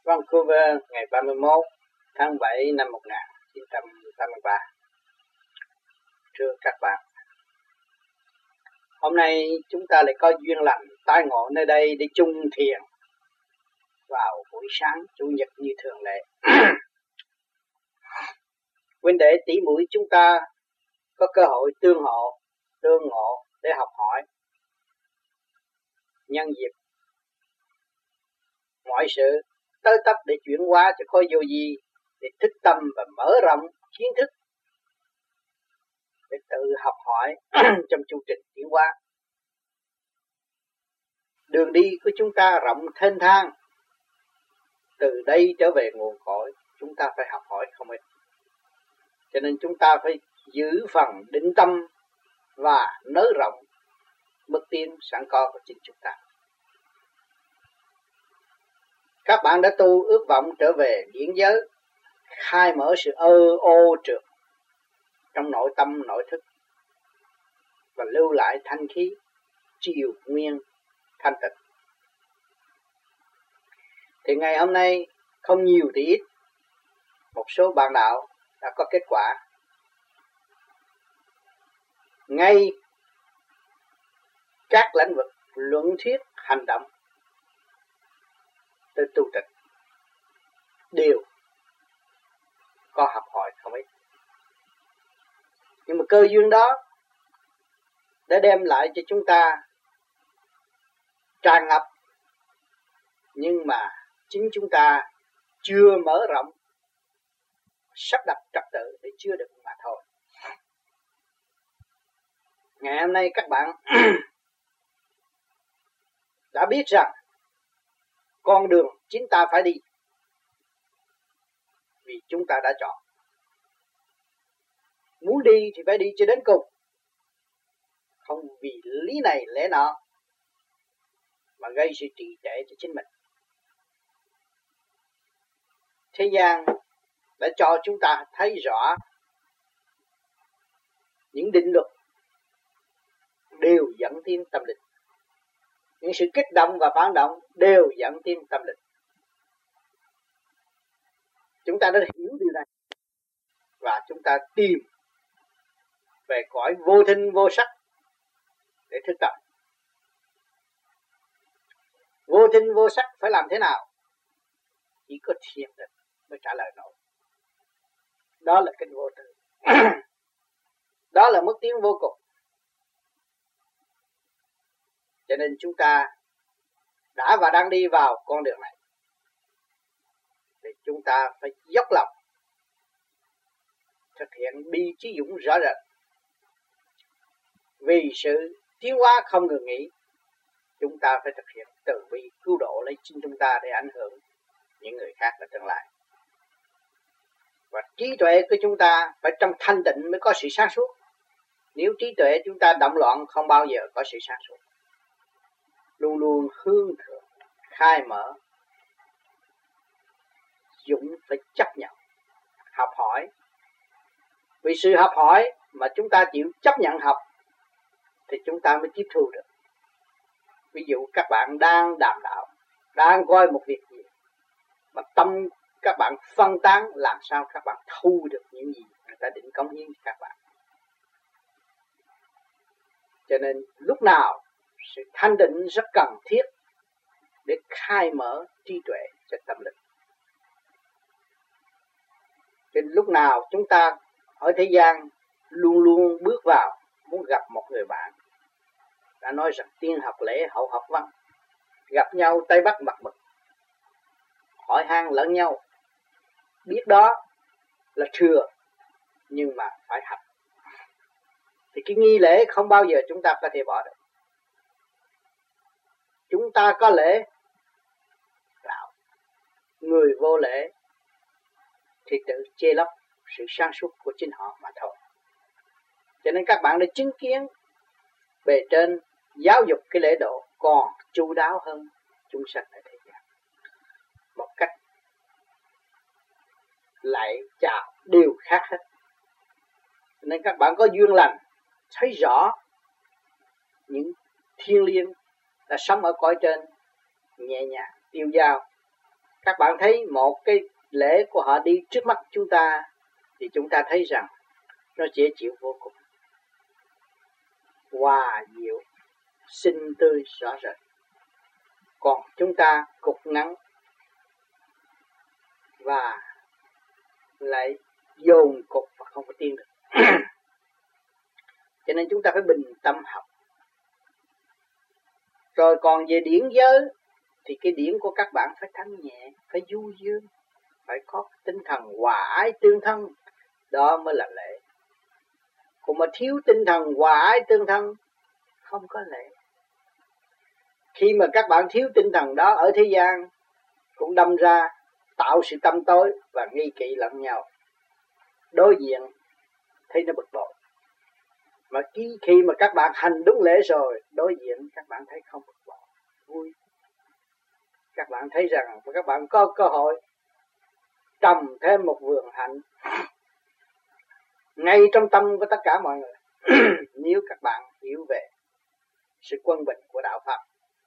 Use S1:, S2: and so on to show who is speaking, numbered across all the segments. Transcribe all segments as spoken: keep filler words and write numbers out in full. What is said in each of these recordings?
S1: Vancouver ngày ba mươi mốt tháng bảy năm một nghìn chín trăm tám mươi ba. Thưa các bạn, hôm nay chúng ta lại có duyên lành tái ngộ nơi đây để chung thiền vào buổi sáng chủ nhật như thường lệ. Huynh đệ tỷ muội chúng ta có cơ hội tương hộ, tương ngộ để học hỏi. Nhân dịp mọi sự tới tấp để chuyển hóa cho khối vô vi, để thức tâm và mở rộng kiến thức, để tự học hỏi trong chu trình tiến hóa. Đường đi của chúng ta rộng thênh thang, từ đây trở về nguồn cội chúng ta phải học hỏi không ít. Cho nên chúng ta phải giữ phần định tâm và nới rộng bước tiến sẵn có của chính chúng ta. Các bạn đã tu ước vọng trở về điển giới, khai mở sự ơ ô trượt trong nội tâm nội thức và lưu lại thanh khí triều nguyên thanh tịnh. Thì ngày hôm nay không nhiều thì ít, một số bạn đạo đã có kết quả. Ngay các lĩnh vực luận thuyết, hành động tới tu tịnh đều có học hỏi không ít. Nhưng mà cơ duyên đó đã đem lại cho chúng ta tràn ngập, nhưng mà chính chúng ta chưa mở rộng, sắp đặt trật tự để chứa đựng mà thôi. Ngày hôm nay các bạn đã biết rằng con đường chính ta phải đi, vì chúng ta đã chọn. Muốn đi thì phải đi cho đến cùng, không vì lý này lẽ nọ mà gây sự trì trệ cho chính mình. Thế gian đã cho chúng ta thấy rõ những định luật đều dẫn tiến tâm linh, những sự kích động và phản động đều dẫn tiến tâm linh. Chúng ta đã hiểu điều này và chúng ta tìm về cõi vô thinh vô sắc để thức tập. Vô thinh vô sắc phải làm thế nào? Chỉ có thiền định mới trả lời nổi. Đó là kinh vô tự. Đó là mức tiến vô cùng. Cho nên chúng ta đã và đang đi vào con đường này, thì chúng ta phải dốc lòng thực hiện bi trí dũng rõ rệt. Vì sự tiến hóa không ngừng nghỉ, chúng ta phải thực hiện từ bi cứu độ lấy chính chúng ta để ảnh hưởng những người khác ở tương lai. Và trí tuệ của chúng ta phải trong thanh tịnh mới có sự sáng suốt. Nếu trí tuệ chúng ta động loạn không bao giờ có sự sáng suốt. Luôn luôn hướng thượng, khai mở, dũng phải chấp nhận, học hỏi. Vì sự học hỏi mà chúng ta chịu chấp nhận học thì chúng ta mới tiếp thu được. Ví dụ các bạn đang đàm đạo, đang coi một việc gì mà tâm các bạn phân tán, làm sao các bạn thu được những gì người ta định cống hiến cho các bạn. Cho nên lúc nào sự thanh định rất cần thiết để khai mở trí tuệ cho tâm linh. Cho nên lúc nào chúng ta ở thế gian luôn luôn bước vào muốn gặp một người bạn, đã nói rằng tiên học lễ hậu học văn, gặp nhau tay bắt mặt mực, hỏi han lẫn nhau, biết đó là thừa nhưng mà phải học. Thì cái nghi lễ không bao giờ chúng ta có thể bỏ được. Chúng ta có lễ đạo, người vô lễ thì tự chê lấp sự sáng suốt của chính họ mà thôi. Cho nên các bạn đã chứng kiến bề trên giáo dục cái lễ độ còn chu đáo hơn chúng sanh ở thế gian. Một cách lại chào đều khác hết. Nên các bạn có duyên lành thấy rõ những thiên liêng đã sống ở cõi trên nhẹ nhàng tiêu dao, Các bạn thấy một cái lễ của họ đi trước mắt chúng ta thì chúng ta thấy rằng nó dễ chịu vô cùng, hòa diệu, xinh tươi rõ rệt. Còn chúng ta cục ngắn và lại dồn cục và không có tiến được. Cho nên chúng ta phải bình tâm học. Rồi còn về điển giới thì cái điển của các bạn phải thanh nhẹ, phải du dương, phải có tinh thần hòa ái tương thân, đó mới là lễ. Còn mà thiếu tinh thần hòa ái tương thân không có lễ. Khi mà các bạn thiếu tinh thần đó ở thế gian cũng đâm ra tạo sự tâm tối và nghi kỵ lẫn nhau. Đối diện thấy nó bực bội. Mà khi, khi mà các bạn hành đúng lễ rồi, đối diện các bạn thấy không bực bội, vui. Các bạn thấy rằng các bạn có cơ hội trồng thêm một vườn hạnh ngay trong tâm của tất cả mọi người. Nếu các bạn hiểu về sự quân bình của đạo Pháp.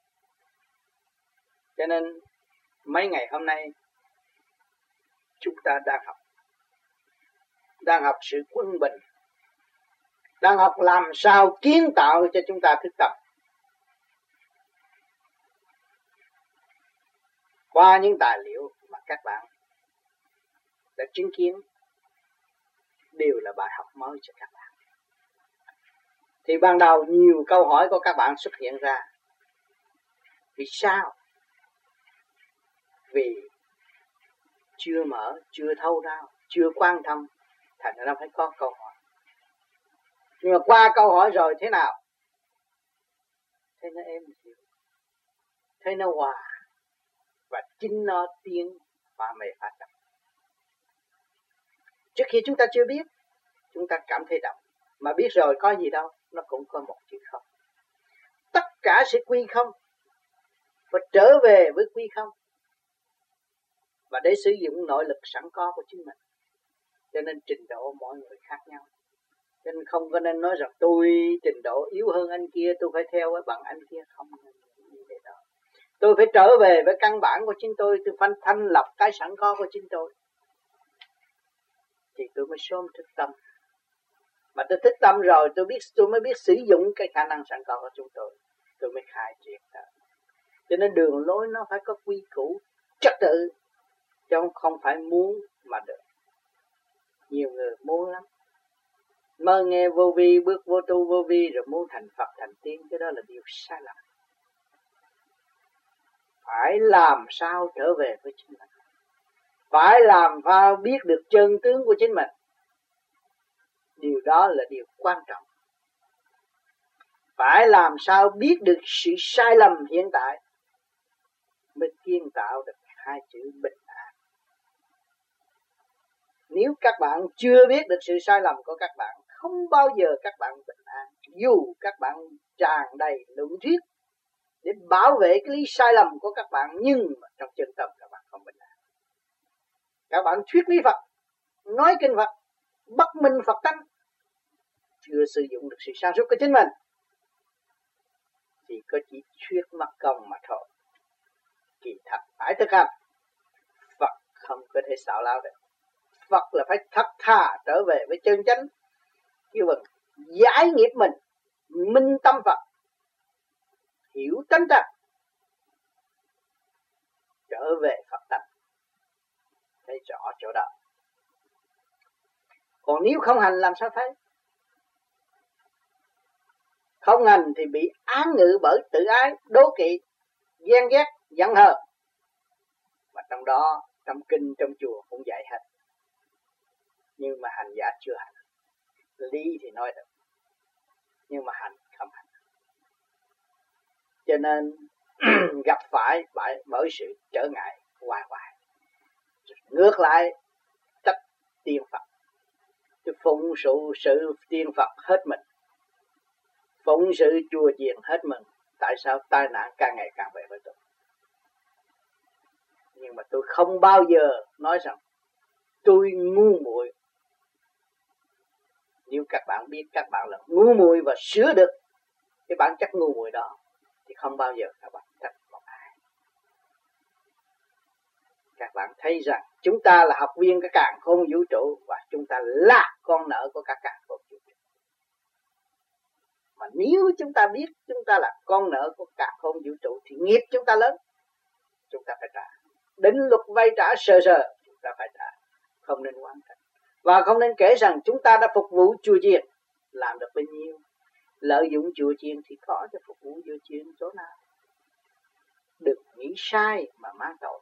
S1: Cho nên mấy ngày hôm nay chúng ta đang học đang học sự quân bình, đang học làm sao kiến tạo cho chúng ta thức tâm. Qua những tài liệu mà các bạn đã chứng kiến đều là bài học mới cho các bạn. Thì ban đầu nhiều câu hỏi của các bạn xuất hiện ra. Vì sao? Vì chưa mở, chưa thâu đáo, chưa quan tâm, thành ra nó phải có câu hỏi. Nhưng mà qua câu hỏi rồi thế nào? Thế nó êm dịu, thế nó hòa, và chính nó tiến phá mê phá chấp. Trước khi chúng ta chưa biết, chúng ta cảm thấy động, mà biết rồi có gì đâu, nó cũng có một chữ không. Tất cả sẽ quy không, và trở về với quy không, và để sử dụng nội lực sẵn có của chính mình. Cho nên trình độ mỗi người khác nhau. Cho nên không có nên nói rằng tôi trình độ yếu hơn anh kia, tôi phải theo bằng anh kia. Không nên như vậy đâu. Tôi phải trở về với căn bản của chính tôi, tôi phải thanh lọc cái sẵn có của chính tôi, thì tôi mới sớm thức tâm. Mà tôi thức tâm rồi, tôi biết tôi mới biết sử dụng cái khả năng sẵn có của chúng tôi, tôi mới khai triển ra. Cho nên đường lối nó phải có quy củ, trật tự, chứ không phải muốn mà được. Nhiều người muốn lắm, mơ nghe vô vi, bước vô tu vô vi rồi muốn thành Phật thành Tiên, cái đó là điều sai lầm. Phải làm sao trở về với chính mình, phải làm sao biết được chân tướng của chính mình. Điều đó là điều quan trọng. Phải làm sao biết được sự sai lầm hiện tại, mới kiến tạo được hai chữ bình an. Nếu các bạn chưa biết được sự sai lầm của các bạn, không bao giờ các bạn bình an. Dù các bạn tràn đầy luận thuyết để bảo vệ cái lý sai lầm của các bạn, nhưng mà trong chân tâm các bạn không bình an. Các bạn thuyết lý Phật, nói kinh Phật, bất minh Phật tánh, chưa sử dụng được sự sáng suốt của chính mình, thì có chỉ thuyết mất công mà thôi. Kỳ thật phải thực hành. Phật không có thể xạo lao được. Phật là phải thật thà trở về với chân chánh, kêu bằng giải nghiệp mình, minh tâm Phật, hiểu tánh thật, trở về Phật tánh, thấy rõ chỗ đó. Còn nếu không hành làm sao thấy? Không hành thì bị án ngự bởi tự ái, đố kỵ, ghen ghét, giận hờn. Mà trong đó, trong kinh, trong chùa cũng dạy hết. Nhưng mà hành giả chưa hành. Lý thì nói được, nhưng mà hành không hành. Cho nên gặp phải bởi sự trở ngại hoài hoài. Ngược lại trách tiên Phật, tôi phụng sự sự tiên Phật hết mình, phụng sự chùa chiền hết mình. Tại sao tai nạn càng ngày càng về với tôi? Nhưng mà tôi không bao giờ nói rằng tôi ngu muội. Nếu các bạn biết các bạn là ngu muội và sửa được cái bản chất ngu muội đó, thì không bao giờ các bạn trách một ai. các bạn thấy rằng chúng ta là học viên của càn khôn vũ trụ và chúng ta là con nợ của cả càn khôn vũ trụ. Mà nếu chúng ta biết chúng ta là con nợ của càn khôn vũ trụ thì nghiệp chúng ta lớn, chúng ta phải trả. Đến luật vay trả sờ sờ chúng ta phải trả, không nên oán trách. Và không nên kể rằng chúng ta đã phục vụ chùa chiền làm được bao nhiêu. Lợi dụng chùa chiền thì có cho phục vụ chùa chiền chỗ nào. Đừng nghĩ sai mà mang tội.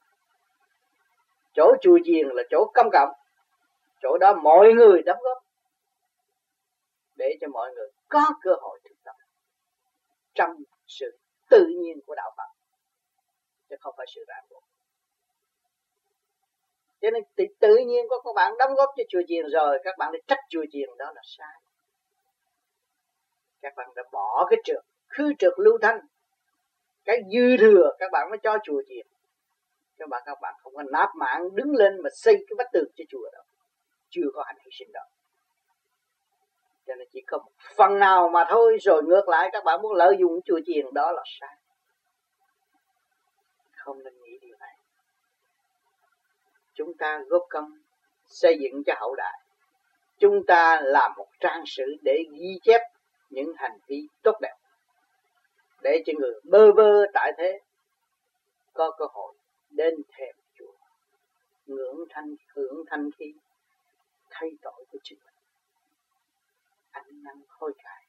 S1: Chỗ chùa chiền là chỗ công cộng, chỗ đó mọi người đóng góp để cho mọi người có cơ hội thực tập trong sự tự nhiên của đạo Phật, chứ không phải sự ràng buộc. Cho nên tự, tự nhiên có các bạn đóng góp cho chùa chiền rồi, các bạn đi trách chùa chiền, đó là sai. Các bạn đã bỏ cái trượt, khứ trượt lưu thanh, cái dư thừa các bạn mới cho chùa chiền. Các bạn các bạn không có nạp mạng đứng lên mà xây cái vách tường cho chùa đâu, chưa có hành hy sinh đâu. Cho nên chỉ có một phần nào mà thôi, rồi ngược lại các bạn muốn lợi dụng chùa chiền, đó là sai. Không nên nghĩ điều này. Chúng ta góp công xây dựng cho hậu đại. Chúng ta làm một trang sử để ghi chép những hành vi tốt đẹp, để cho người bơ vơ tại thế có cơ hội đến thềm chùa, ngưỡng thanh hưởng thanh khí, thay tội của chính mình, ăn năn hối cải.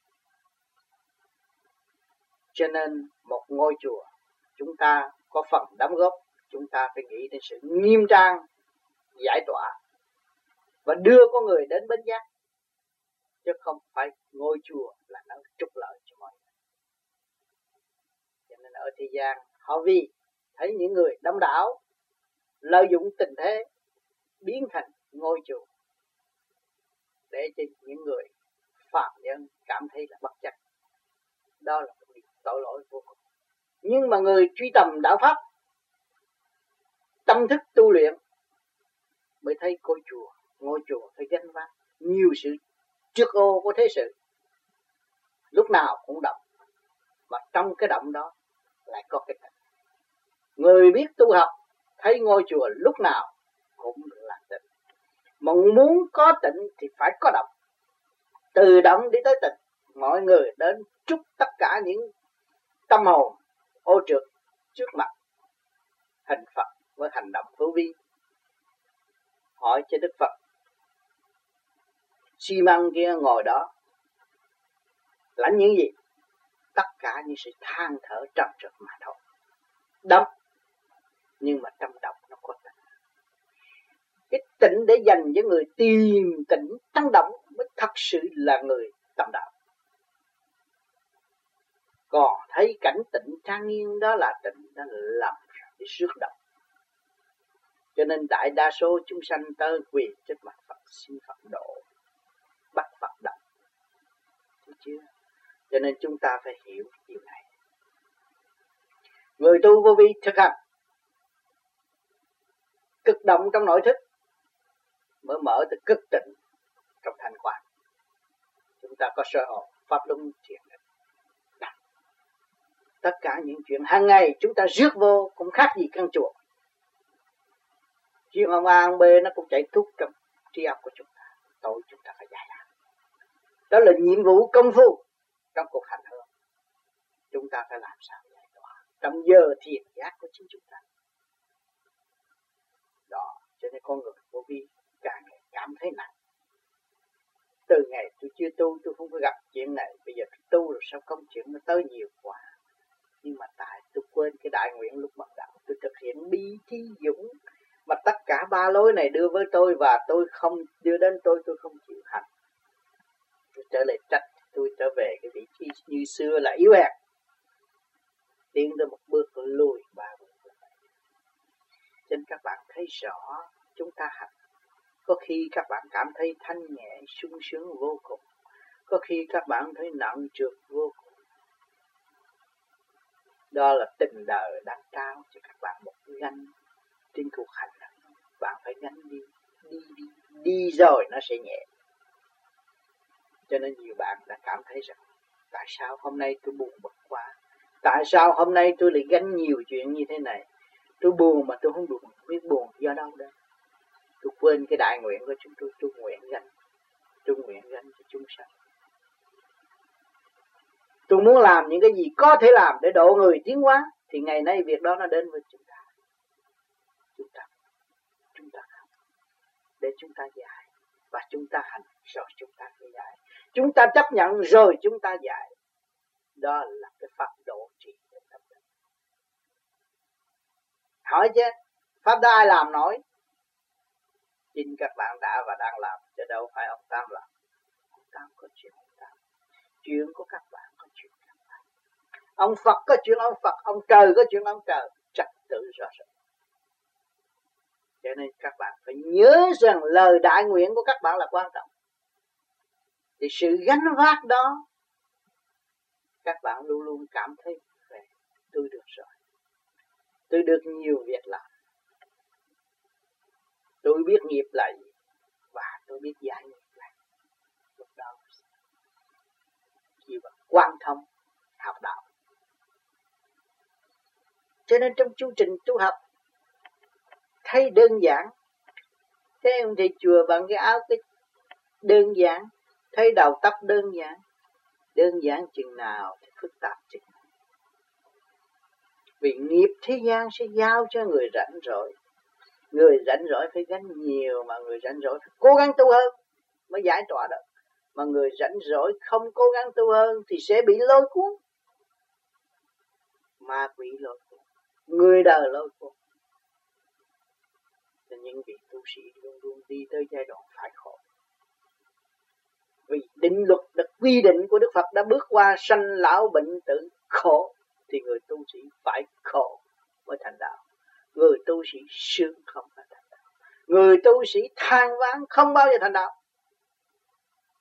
S1: Cho nên một ngôi chùa chúng ta có phần đóng góp, chúng ta phải nghĩ đến sự nghiêm trang, giải tỏa và đưa con người đến bến giác, chứ không phải ngôi chùa là nó trục lợi cho mọi người. Cho nên ở thế gian họ vì thấy những người đông đảo lợi dụng tình thế biến thành ngôi chùa để cho những người phạm nhân cảm thấy là bất chấp. Đó là một điều tội lỗi vô cùng. Nhưng mà người truy tầm đạo pháp, tâm thức tu luyện mới thấy ngôi chùa, ngôi chùa phải gánh vác nhiều sự trước ô của thế sự, lúc nào cũng động, mà trong cái động đó lại có cái tịnh. Người biết tu học thấy ngôi chùa lúc nào cũng là tịnh, mà muốn có tịnh thì phải có động, từ động đi tới tịnh. Mọi người đến trút tất cả những tâm hồn ô trượt trước mặt hình Phật với hành động hữu vi, hỏi cho Đức Phật xi măng kia ngồi đó lãnh những gì? Tất cả những sự than thở trầm trượt mà thôi. Đậm, nhưng mà trong động nó có tịnh. Cái tịnh để dành cho người tìm tịnh trong động mới thật sự là người tâm đạo. Còn thấy cảnh tịnh trang nghiêm đó là tịnh, đó là làm để rước động. Cho nên đại đa số chúng sanh tới quỳ trước mặt Phật xin Phật độ, bắt Phật động. Thấy chưa? Cho nên chúng ta phải hiểu điều này. Người tu vô vi thực hành cực động trong nội thức mới mở từ cực tịnh trong thanh quan. Chúng ta có sơ hồn pháp luân thiền định. Tất cả những chuyện hàng ngày chúng ta rước vô cũng khác gì căn chùa. Chuyện ông A ông B nó cũng chạy thúc trong trí óc của chúng ta. Tội chúng ta phải giải đạt. Đó là nhiệm vụ công phu trong cuộc hành hương. Chúng ta phải làm sao giải tỏa trong giờ thiền giác của chính chúng ta. Đó, cho nên con người vô vi càng ngày cảm thấy nặng. Từ ngày tôi chưa tu tôi không có gặp chuyện này, bây giờ tôi tu rồi sao công chuyện nó tới nhiều quá. Nhưng mà tại tôi quên cái đại nguyện lúc bắt đầu tôi thực hiện bi thi dũng, mà tất cả ba lối này đưa với tôi và tôi không đưa đến tôi, tôi không chịu hành. Tôi trở lại trách, tôi trở về cái vị trí như xưa là yếu hèn, tiến tới một bước lùi ba bước. Cho nên các bạn thấy rõ chúng ta hành, có khi các bạn cảm thấy thanh nhẹ sung sướng vô cùng, có khi các bạn thấy nặng trược vô cùng. Đó là tình đời đang trao cho các bạn một gánh trên cuộc hành. Bạn phải gánh đi, đi đi, đi rồi nó sẽ nhẹ. Cho nên nhiều bạn đã cảm thấy rằng tại sao hôm nay tôi buồn bực quá, tại sao hôm nay tôi lại gánh nhiều chuyện như thế này. Tôi buồn mà tôi không buồn, không biết buồn do đâu đây. Tôi quên cái đại nguyện của chúng tôi, tôi nguyện gánh, tôi nguyện gánh cho chúng sanh. Tôi muốn làm những cái gì có thể làm để độ người tiến hóa, thì ngày nay việc đó nó đến với chúng ta. Chúng ta, chúng ta không, để chúng ta giải, và chúng ta hành rồi chúng ta phải giải. Chúng ta chấp nhận rồi chúng ta giải. Đó là cái pháp độ trì của tâm linh. Hỏi chứ, pháp đó ai làm nổi? Chính các bạn đã và đang làm, chứ đâu phải ông Tám làm. Ông Tám có chuyện ông Tám, chuyện của các bạn có chuyện các bạn. Ông Phật có chuyện ông Phật, ông trời có chuyện ông trời, trật tự rõ ràng. Cho nên các bạn phải nhớ rằng lời đại nguyện của các bạn là quan trọng. Thì sự gánh vác đó, các bạn luôn luôn cảm thấy về tôi được rồi, tôi được nhiều việc làm, tôi biết nghiệp là gì và tôi biết giải nghiệp là gì. Lúc đó chỉ bằng quan thông học đạo. Cho nên trong chương trình tu học thấy đơn giản, thấy ông thầy chùa bằng cái áo cái đơn giản, thấy đầu tóc đơn giản, đơn giản chừng nào thì phức tạp chừng nào. Vì nghiệp thế gian sẽ giao cho người rảnh rỗi. Người rảnh rỗi phải gánh nhiều, mà người rảnh rỗi phải cố gắng tu hơn mới giải tỏa được. Mà người rảnh rỗi không cố gắng tu hơn thì sẽ bị lôi cuốn. Ma quỷ lôi cuốn, người đời lôi cuốn. Nên những vị tu sĩ luôn luôn đi tới giai đoạn phải khổ. Vì định luật đã quy định của Đức Phật đã bước qua sanh lão bệnh tử khổ, thì người tu sĩ phải khổ mới thành đạo. Người tu sĩ sướng không phải thành đạo. Người tu sĩ than vãn không bao giờ thành đạo.